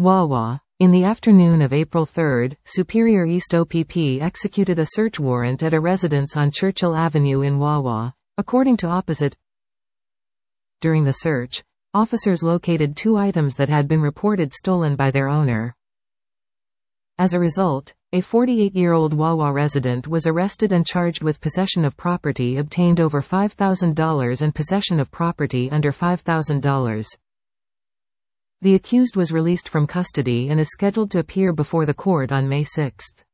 Wawa. In the afternoon of April 3, Superior East OPP executed a search warrant at a residence on Churchill Avenue in Wawa, according to Opposite. During the search, officers located 2 items that had been reported stolen by their owner. As a result, a 48-year-old Wawa resident was arrested and charged with possession of property obtained over $5,000 and possession of property under $5,000. The accused was released from custody and is scheduled to appear before the court on May 6.